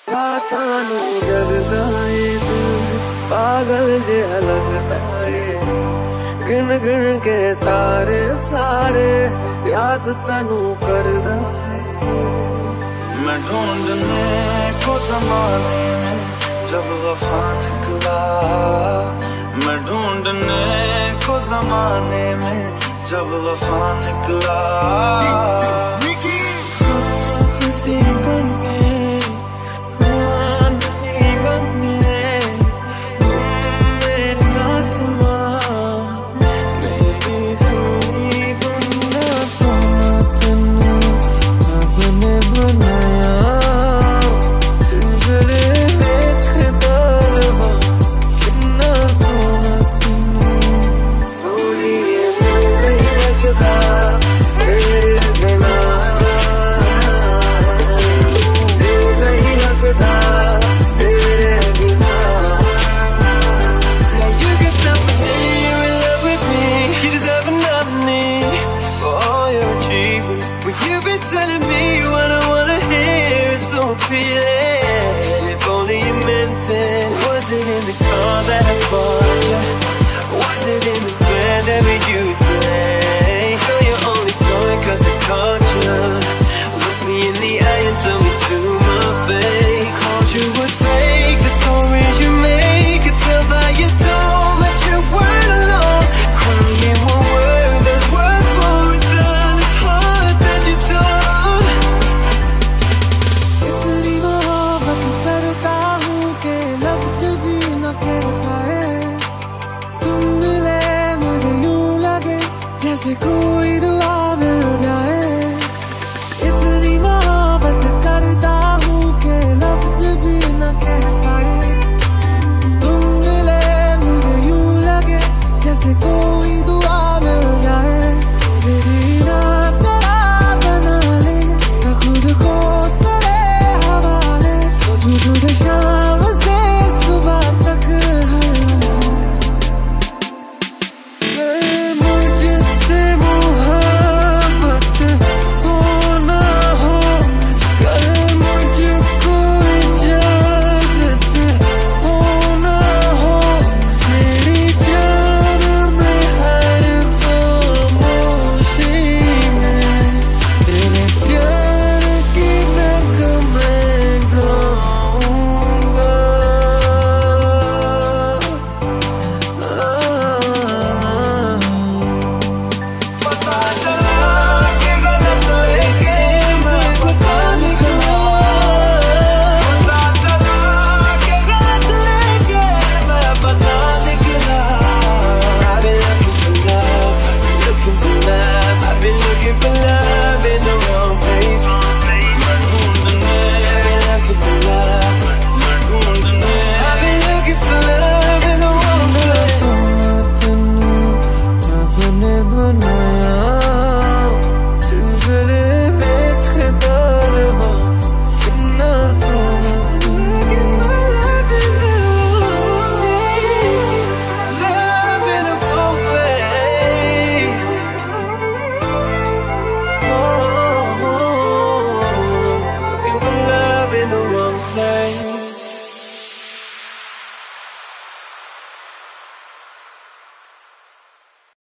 रातां नूं जगदा ए दिल पागल जिहा लगदा ए गिन गिन के तारे सारे याद तैनू करदा है। मैं ढूंढने को ज़माने में जब वफा निकला, मैं ढूंढने को ज़माने में जब वफा निकला। You've been telling me what I wanna hear, it's so appealing.